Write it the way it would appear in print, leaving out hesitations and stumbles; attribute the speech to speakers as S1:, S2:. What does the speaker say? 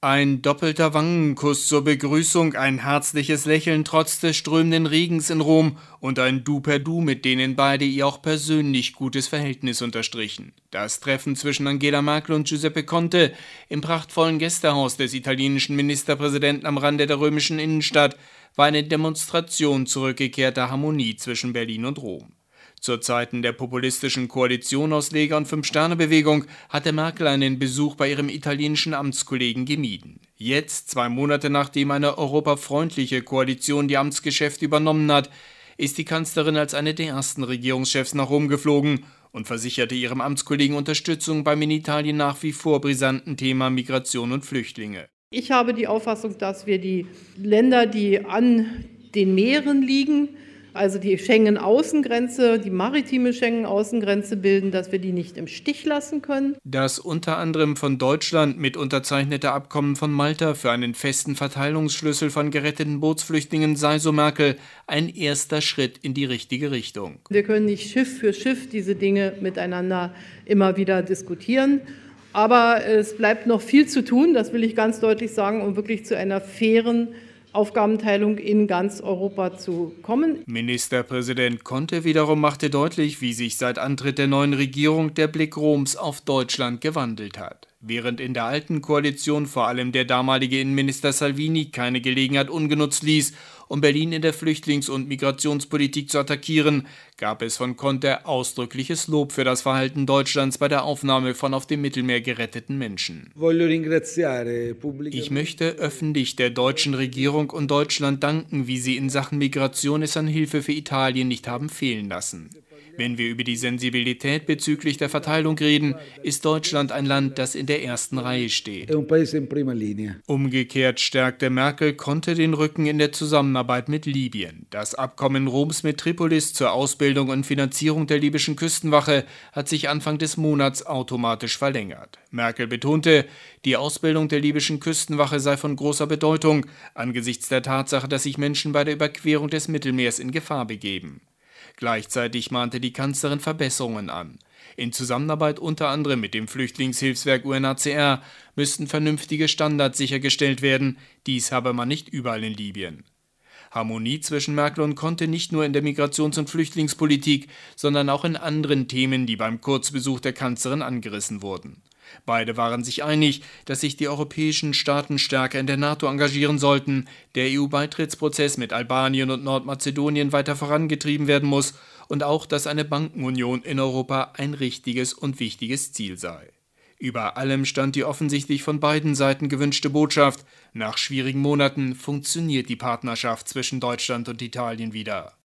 S1: Ein doppelter Wangenkuss zur Begrüßung, ein herzliches Lächeln trotz des strömenden Regens in Rom und ein Du per Du, mit denen beide ihr auch persönlich gutes Verhältnis unterstrichen. Das Treffen zwischen Angela Merkel und Giuseppe Conte im prachtvollen Gästehaus des italienischen Ministerpräsidenten am Rande der römischen Innenstadt war eine Demonstration zurückgekehrter Harmonie zwischen Berlin und Rom. Zu Zeiten der populistischen Koalition aus Lega und Fünf-Sterne-Bewegung hatte Merkel einen Besuch bei ihrem italienischen Amtskollegen gemieden. Jetzt, 2 Monate nachdem eine europafreundliche Koalition die Amtsgeschäfte übernommen hat, ist die Kanzlerin als eine der ersten Regierungschefs nach Rom geflogen und versicherte ihrem Amtskollegen Unterstützung beim in Italien nach wie vor brisanten Thema Migration und Flüchtlinge.
S2: Ich habe die Auffassung, dass wir die Länder, die an den Meeren liegen, also die Schengen-Außengrenze, die maritime Schengen-Außengrenze bilden, dass wir die nicht im Stich lassen können.
S1: Das unter anderem von Deutschland mit unterzeichnete Abkommen von Malta für einen festen Verteilungsschlüssel von geretteten Bootsflüchtlingen sei, so Merkel, ein erster Schritt in die richtige Richtung.
S2: Wir können nicht Schiff für Schiff diese Dinge miteinander immer wieder diskutieren. Aber es bleibt noch viel zu tun, das will ich ganz deutlich sagen, um wirklich zu einer fairen Aufgabenteilung in ganz Europa zu kommen.
S1: Ministerpräsident Conte wiederum machte deutlich, wie sich seit Antritt der neuen Regierung der Blick Roms auf Deutschland gewandelt hat. Während in der alten Koalition vor allem der damalige Innenminister Salvini keine Gelegenheit ungenutzt ließ, um Berlin in der Flüchtlings- und Migrationspolitik zu attackieren, gab es von Conte ausdrückliches Lob für das Verhalten Deutschlands bei der Aufnahme von auf dem Mittelmeer geretteten Menschen. Ich möchte öffentlich der deutschen Regierung und Deutschland danken, wie sie in Sachen Migration es an Hilfe für Italien nicht haben fehlen lassen. Wenn wir über die Sensibilität bezüglich der Verteilung reden, ist Deutschland ein Land, das in der ersten Reihe steht. Umgekehrt stärkte Merkel Conte den Rücken in der Zusammenarbeit mit Libyen. Das Abkommen Roms mit Tripolis zur Ausbildung und Finanzierung der libyschen Küstenwache hat sich Anfang des Monats automatisch verlängert. Merkel betonte, die Ausbildung der libyschen Küstenwache sei von großer Bedeutung, angesichts der Tatsache, dass sich Menschen bei der Überquerung des Mittelmeers in Gefahr begeben. Gleichzeitig mahnte die Kanzlerin Verbesserungen an. In Zusammenarbeit unter anderem mit dem Flüchtlingshilfswerk UNHCR müssten vernünftige Standards sichergestellt werden. Dies habe man nicht überall in Libyen. Harmonie zwischen Merkel und Conte nicht nur in der Migrations- und Flüchtlingspolitik, sondern auch in anderen Themen, die beim Kurzbesuch der Kanzlerin angerissen wurden. Beide waren sich einig, dass sich die europäischen Staaten stärker in der NATO engagieren sollten, der EU-Beitrittsprozess mit Albanien und Nordmazedonien weiter vorangetrieben werden muss und auch, dass eine Bankenunion in Europa ein richtiges und wichtiges Ziel sei. Über allem stand die offensichtlich von beiden Seiten gewünschte Botschaft: Nach schwierigen Monaten funktioniert die Partnerschaft zwischen Deutschland und Italien wieder.